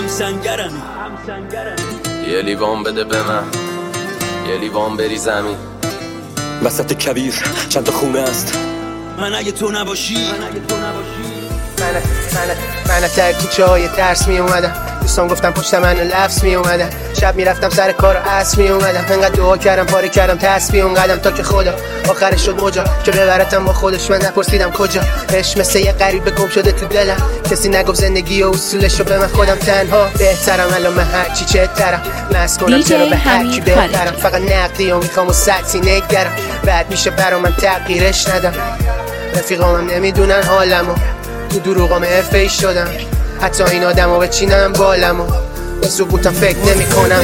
سنگرم. یه لیوان بده به من، یه لیوان بری زمین. وسط کویر چند تا خونه است. من اگه تو نباشی من در کوچه های درس می اومدم، دوستان گفتم پشت من لفظ می اومدم، شب می رفتم سر کار و عصر می اومدم، انقدر دعا کردم پاره کردم تسبیح اون قدم تا که خدا آخرش شد مجا که ببرتم با خودش. من نپرسیدم کجا، عشق مثل یه غریبه گم شده تو دلم، کسی نگفت زندگی و اصولش رو به من خودم تنها بهترم. الان من هرچی چهترم نست کنم چرا به هرکی بهترم، فقط نقدی و میخوام و سطحی نگرم، بعد میشه برا من تغییرش ندم. رفیقامم نمیدونن حالمو، تو دروغام حرفه‌ای شدم، حتی این آدمو بچینم بالمو به سقوطم فکر نمی کنم.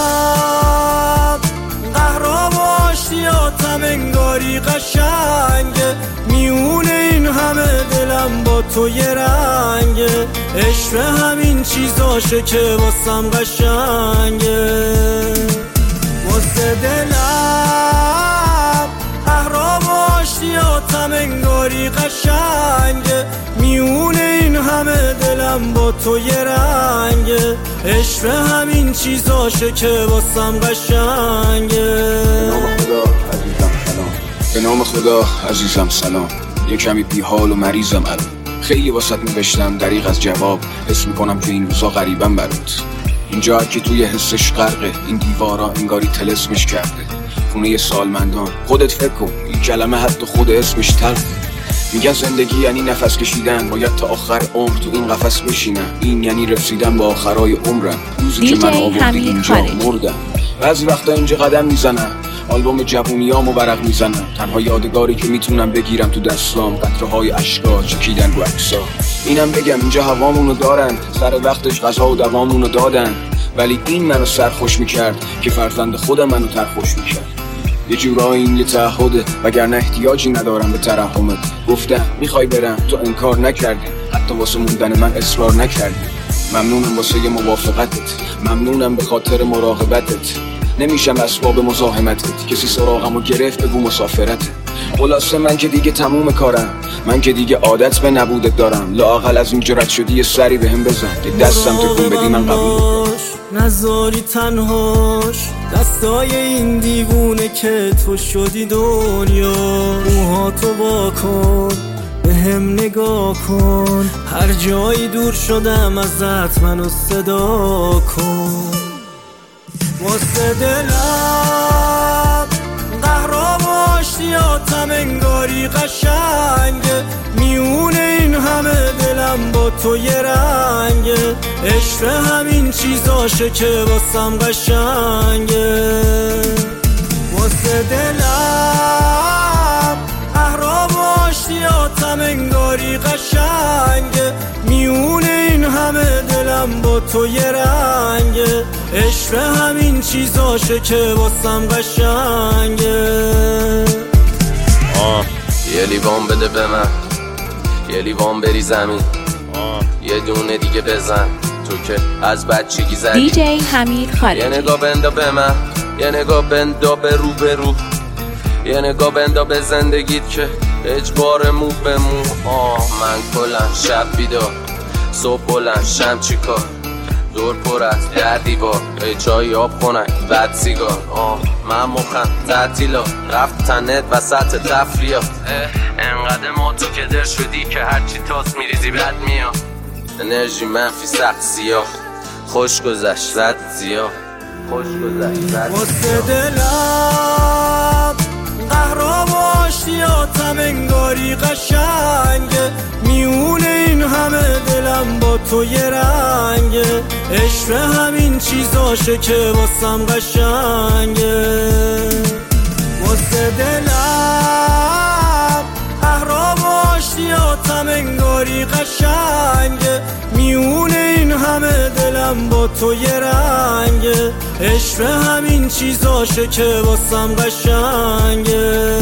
قهرام و اشتیاطم انگاری قشنگه، میونه این همه دلم با تو یه رنگه، عشق همین چیزاشه که واسم قشنگه. واسه دلم قهرام و اشتیاطم انگاری قشنگه، میونه این همه دلم با تو یه رنگه، عشق همین چیزاشه که واسم قشنگه. به نام خدا عزیزم سلام، یه کمی بیحال و مریضم الان، خیلی واسط نوشتم دریغ از جواب، حس میکنم که این روزا غریبم برات. اینجا که توی حسش غرقه، این دیوارا انگاری طلسمش کرده، خونه سالمندان. خودت فکر کن این کلمه حتی خود اسمش تلخ. میگن زندگی یعنی نفس کشیدن، باید تا آخر عمر تو این قفس بشینم، این یعنی رسیدن به آخرای عمرم، روزی که من آوردی اینجا مردم. بعضی وقتا اینجا قدم میزنم، آلبوم جوونیامو ورق میزنم، تنها یادگاری که میتونم بگیرم تو دستام قطره‌های اشکا چکیدن رو عکسا. اینم بگم اینجا هوامونو دارن، سر وقتش غذا و دوامونو دادن، ولی این منو سرخوش میکرد که فرزند خودم منو ترخوش میکرد. یه جورایی این یه تعهده، وگرنه احتیاجی ندارم به ترحمت. گفتم میخوای برم، تو انکار نکردی، حتی واسه موندن من اصرار نکردی. ممنونم واسه یه موافقتت، ممنونم به خاطر مراقبتت، نمیشم اسباب مزاحمتت، کسی سراغمو گرفت بگو مسافرته. خلاصه من که دیگه تموم کارم، من که دیگه عادت به نبودت دارم، لااقل از اینجا رد شدی یه سری بهم بزن، یه دستم تکون بدی من قبول نذاری تنهاش دستای این دیوونه که تو شدی دنیا. موهاتو واکن بهم نگاه کن، هر جایی دور شدم ازت منو صدا کن. واسه دلم قهرام و اشتیاطم انگاری قشنگه، میونه این همه دلم با تو یه رنگه، عشق همین چیزاشه که واسم قشنگه. واسه دلم قهرام و اشتیاطم انگاری قشنگه، میونه این همه دلم با تو یه رنگه، عشق همین چیزاشه که واسم قشنگه. یه لیوان بده به من، یه لیوان بری زمین. یه دونه دیگه بزن، تو که از بچگی زدی. دیجی حمید خالقی. یه نگاه بندا به من، یه نگاه بندا به رو به رو، یه نگاه بندا به زندگیت که اجبار مو به مو. من کلن شب بیدار، صبح بلند شم چی کار، دور پر از در دیوار، چای آب خونک بد سیگار. من مخم تعطیلا رفت تنت وسط تفریات، انقدر ما تو که در شدی که هرچی تاس میریزی بد میاد. انرژی منفی سخت سیاه، خوش گذشت رد زیاه، خوش گذشت رد واسه دلم قهرام و اشتیاطم انگاری قشنگه، میونه این همه دلم با تو یه رنگه، عشق همین چیزاشه که واسم قشنگه. واسه دلم قهرام و اشتیاطم انگاری قشنگه، میونه این همه دلم با تو یه رنگه، عشق همین چیزاشه که واسم قشنگه.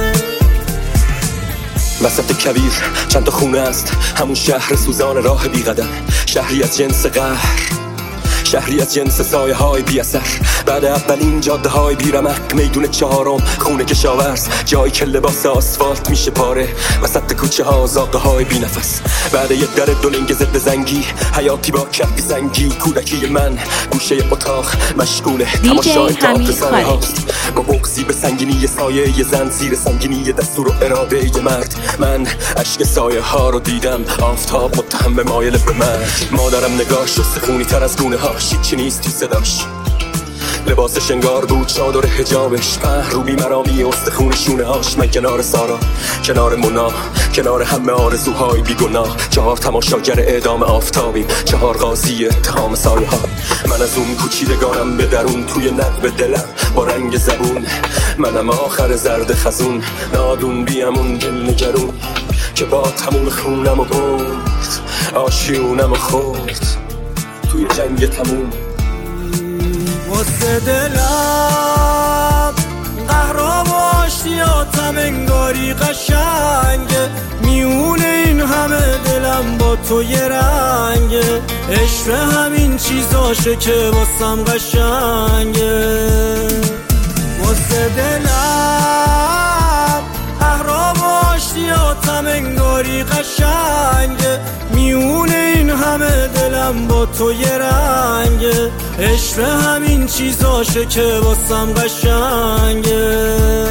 وسط کویر چند تا خونه است، همون شهر سوزان راه بی قدم، شهری از جنس قهر، شهری از جنس سایه های بی اثر. بعد اولین جاده های بیرمق، میدون چهارم خونه کشاورز، جایی که لباس آسفالت میشه پاره، وسط کوچه ها زاغه های بی نفس. بعد یه در دولنگ ضد زنگی، حیاتی با کفی زنگی، کودکی من گوشه اتاق مشغول تماشای تاپ هاست، با بغضی به سنگینی سایه ی زن، زیر سنگینی دستور و اراده ی مرد. من اشک سایه ها رو دیدم، آفتاب متهم به مایل به من. مادرم نگاش شسته خونی تر از گونه هاش، هیچی نیست تو صداش، لباسش انگار بود چادر حجابش، محروبی مرامی استخون شونه هاش. من کنار سارا، کنار مونا، کنار همه آرزوهای بیگناه، 4 تماشاگر اعدام آفتابیم، 4 قاضی اتهام سایه ها. من از اون کوچیدگانم به درون، توی نقب دلم با رنگ زبون، منم آخر زرد خزون، نادون بیامون دل نگرون، که با تموم خونم و برد، آشیونم و خورد توی جنگ تموم. واسه دلم قهرا باشیاتم انگاری قشنگه، میونه این همه دلم با تو یه رنگه، عشق همین چیزاشه که واسم قشنگه. واسه دلم قهرا باشیاتم انگاری قشنگه، میونه این همه دلم با تو یه رنگه، عشق همین چیزاشه که واسم قشنگه.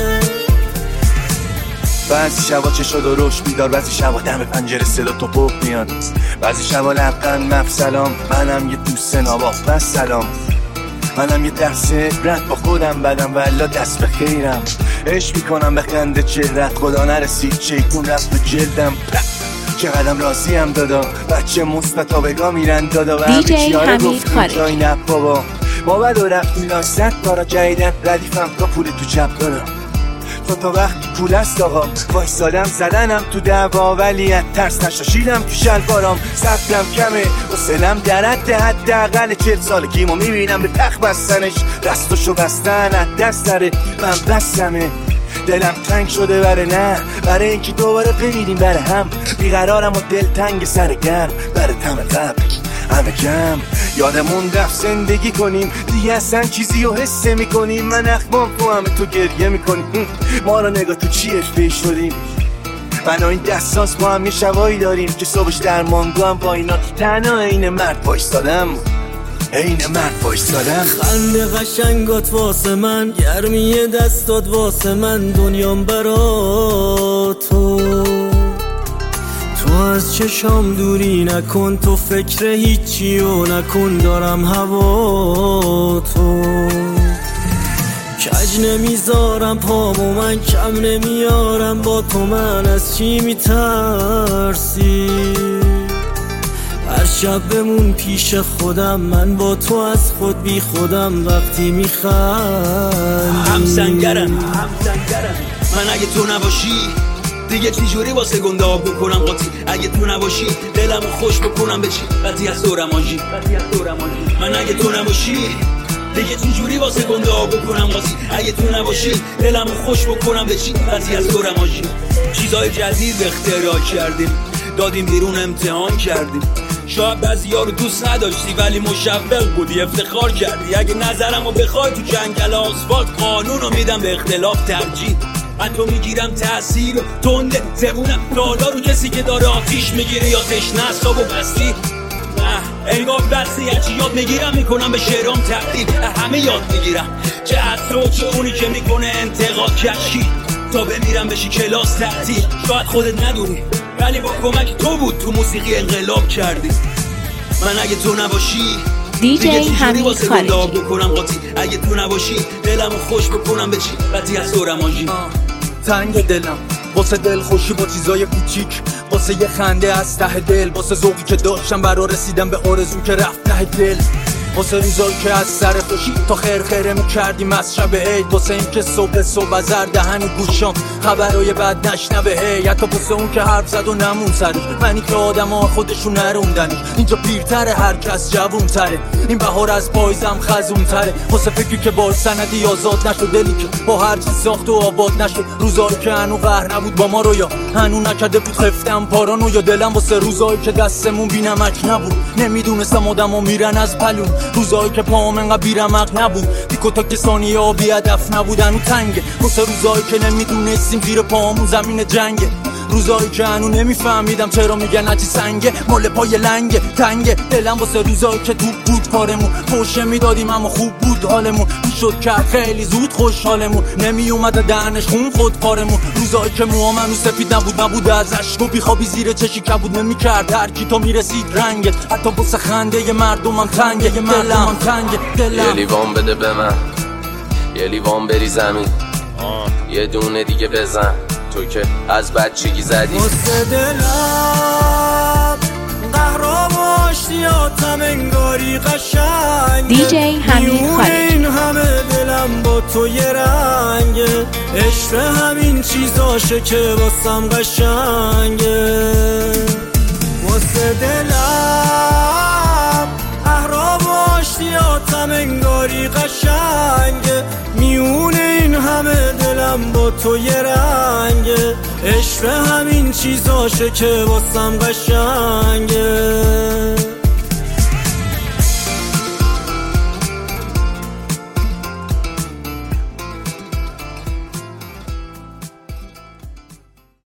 بعضی شبا چشا درشت بیدار، بعضی شبا دم پنجره صدا تو پپ میاد، بعضی شبا لبخند مف سلام، منم یه دوست ناباف بس سلام، منم یه درس عبرت با خودم بدم والا دست به خیرم، عشق میکنم به خنده چهرت، خدا نرسید چیکون رفت به جلدم. چقدرم راضیم دادا، بچه مثبت بگا میرن دادا، و همه چیاره گفتیم جای نب بابا، ما بد و رفتیم لای 100 کارا جدیدن، ردیفم تا پول تو چپ دارم، تا وقتی پول است آقا، وایسادم زدنم تو دعوا، ولی ترس نشاشیدم تو شلوارام، صبرم کمه حوصله‌ام در حد حداقل 40 سالگیمو میبینم به تخت بستنش، دستاشو بستن از دست داره، من بستمه، دلم تنگ شده برای اینکه دوباره ببینیم بره هم، بیقرارم و دل تنگ سر گرم، بره تم قبل همه کم، یادمون رفت زندگی کنیم، دیگه اصلا چیزی رو حس میکنیم، من اخمام تو همه تو گریه میکنیم، ما رو نگاه تو چی افته شدیم، من و این دستاس با هم یه شبایی داریم، که صبحش در ماندو هم با اینا تنها این مرد بایستادم، این مرد بایستادم. خنده قشنگات واسه من، گرمی دستات واسه من، دنیام برا تو، تو از چشام دوری نکن، تو فکر هیچی و نکن، دارم هوا تو، کج نمیذارم پامو من، کم نمیارم با تو، من از چی میترسی؟ هر شب بمون پیش خودم، من با تو از خود بی خودم، وقتی میخندی همسنگرم من، اگه تو نباشی دیگه چی جوری واسه گنده آب بکنم قاطی، اگه تو نباشی دلمو خوش بکنم به چی، قطعی از دورم آجی، من اگه تو نباشی دیگه چی جوری واسه گنده آب بکنم قاطی، اگه تو نباشی دلمو خوش بکنم به چی، قطعی از دورم آجی. چیزای جدید اختراع کردیم، دادیم بیرون امتحان کردیم، شاید بعضیا رو دوست نداشتی ولی مشوق بودی، افتخار کردی، اگه نظرمو بخوای تو جنگل آسفالت، قانونو میدم به اختلاف ترجیح، حتی میگیرم تأثیر تنده زبونم دادا رو کسی که داره آتیش میگیره، یا تشنه اصابو بستی، انگار بستی هرچی یاد میگیرم میکنم به شعرام تبدیل، همه یاد میگیرم، چه از تو چه اونی که میکنه انتقاد کشی، تا بمیرم بشی کلاس تعطیل، شاید خودت ندونی ولی با کمک تو بود تو موسیقی انقلاب کردی، من اگه تو نباشی دیجی همین خارجی بکنم قاطی، اگه تو نباشی دلمو خوش بکنم به چی، قطعی از دورم آجی. تنگ دلم واسه دل خوشی با چیزای کوچیک، واسه یه خنده از ته دل، واسه ذوقی که داشتم برا رسیدم به آرزو که رفت ته دل، واسه روزایی که از سر خوشی تا خیره میکردیم از شب عید، واسه این که صبح زر دهن گوشام خبرای بد نشنوه، حتی واسه اون که حرف زد و نمون سرش، منی که آدما خودشون نروندنش، اینجا پیرتره هر کس جوون تره، این بهار از پاییزم خزون تره، واسه فکری که با سندی آزاد نشد، دلی که با هر چیز ساخت و آباد نشد، روزایی که هنو قهر نبود با ما رو، یا هنو نکرده بود خفتم پارانو، یا دلم واسه روزایی که دستمون بی نمک نبود، نمیدونستم آدما میرن از پلون، روزایی که پام انقدر بیرمق نبود دیکو تا که ثانیه ها بی هدف نبودن و تنگه واسه روزایی که نمیدونستیم زیر پامون زمین جنگه روزایی که هنو نمیفهمیدم چرا میگن هرچی سنگه مال پای لنگه تنگه دلم واسه روزایی که تو بود کارمون پوشه میدادیم اما خوب بود حالمون میشد کرد خیلی زود خوشحالمون نمی اومده دهنش خون خود کارمون روزایی که موام هنو سفید نبود از اشک و بیخوابی زیر چشی کبود نمیکرد هر کی تو میرسید رنگه حتی واسه خنده مردمم تنگه دلم تنگه یه لیوان بده به من یه لیوان بری زمین یه دونه دیگه بزن تو که از بچگی زدی واسه دلم قهرام اشتیاتم انگاری قشنگ دیجی حمید خالقی این همه دلم با تو یه رنگه عشق همین چیزاشه که واسم قشنگه واسه دلم قهرام اشتیاتم انگاری قشنگه میونه این همه دلم با تو یه رنگه عشق همین چیزاشه که واسم قشنگه